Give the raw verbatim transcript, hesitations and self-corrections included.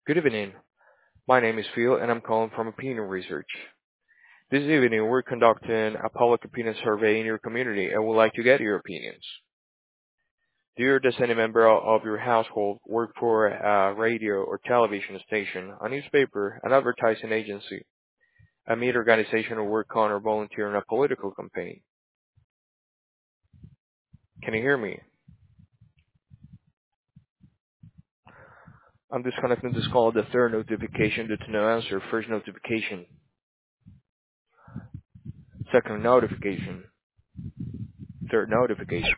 Good evening. My name is Phil, and I'm calling from Opinion Research. This evening, we're conducting a public opinion survey in your community and would like to get your opinions. Do you, does any member of your household work for a radio or television station, a newspaper, an advertising agency, a media organization, or work on or volunteer in a political campaign? Can you hear me? I'm disconnecting this call at the third notification due to no answer. First notification. Second notification. Third notification.